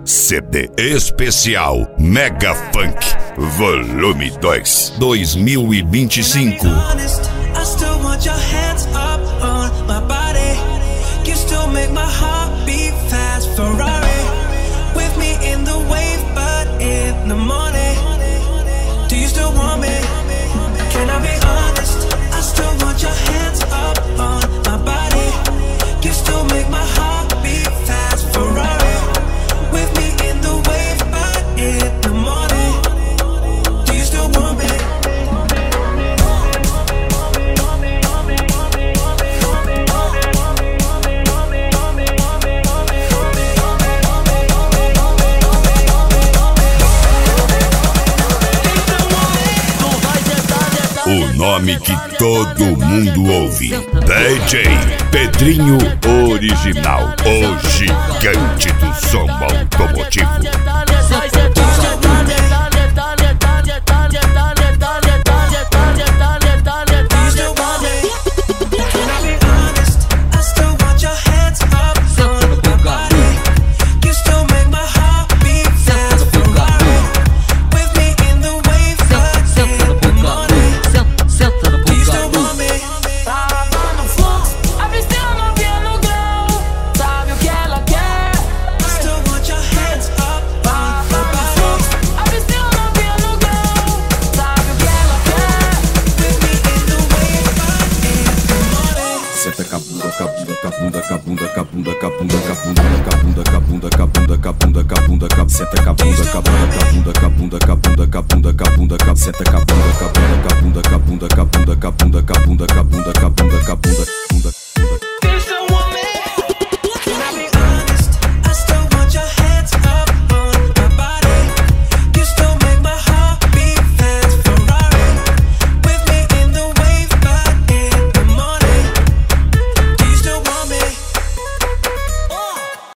CD especial Mega Funk Volume 2 2025. O nome que todo mundo ouve, DJ Pedrinho Original, o gigante do som automotivo. Senta cabunda, cabunda, cabunda, cabunda, cabunda, cabunda, cabunda, senta cabunda, cabunda, cabunda, cabunda, cabunda, cabunda, cabunda, cabunda, cabunda, cabunda.